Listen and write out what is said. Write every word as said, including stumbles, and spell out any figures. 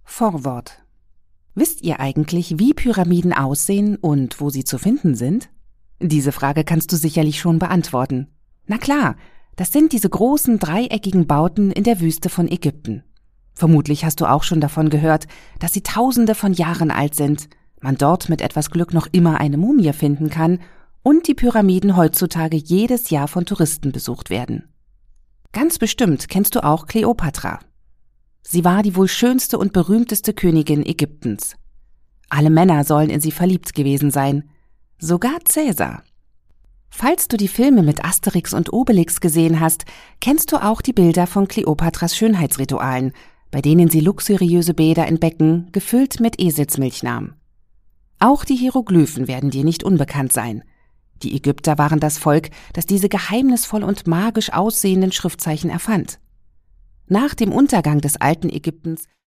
Vorwort. Wisst ihr eigentlich, wie Pyramiden aussehen und wo sie zu finden sind? Diese Frage kannst du sicherlich schon beantworten. Na klar, das sind diese großen dreieckigen Bauten in der Wüste von Ägypten. Vermutlich hast du auch schon davon gehört, dass sie Tausende von Jahren alt sind, man dort mit etwas Glück noch immer eine Mumie finden kann und die Pyramiden heutzutage jedes Jahr von Touristen besucht werden. Ganz bestimmt kennst du auch Kleopatra. Sie war die wohl schönste und berühmteste Königin Ägyptens. Alle Männer sollen in sie verliebt gewesen sein, sogar Cäsar. Falls du die Filme mit Asterix und Obelix gesehen hast, kennst du auch die Bilder von Kleopatras Schönheitsritualen, bei denen sie luxuriöse Bäder in Becken gefüllt mit Eselsmilch nahm. Auch die Hieroglyphen werden dir nicht unbekannt sein. Die Ägypter waren das Volk, das diese geheimnisvoll und magisch aussehenden Schriftzeichen erfand. Nach dem Untergang des alten Ägyptens